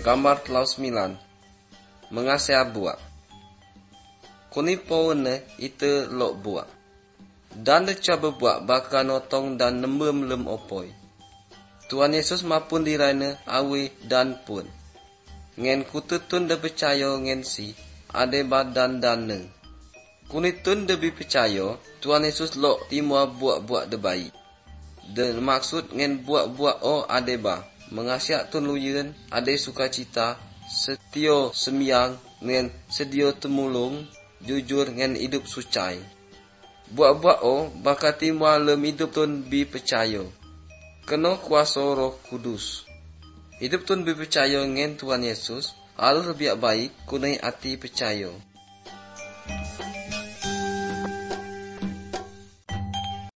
Gambar telau 9. Mengasihi buat. Kunipo ne ite lok buat. Dan decoba buat baka notong dan nembem lem opoi. Tuhan Yesus mapun diraina awi dan pun. Ngen kututun de percaya ngen si ade badan dan neng. Kunitun de bi percaya Tuhan Yesus lok timua buat-buat de baik. De maksud ngen buat-buat ade ba. Mengasiak tun luyen ade sukacita, setio semiyang ngen sedio temulung, jujur ngen hidup sucai. Buat-buat baka timua lem hidup tun bi percaya. Kena kuasa Roh Kudus. Hidup tun bi percaya ngen Tuhan Yesus, harus biak baik kunai hati percaya.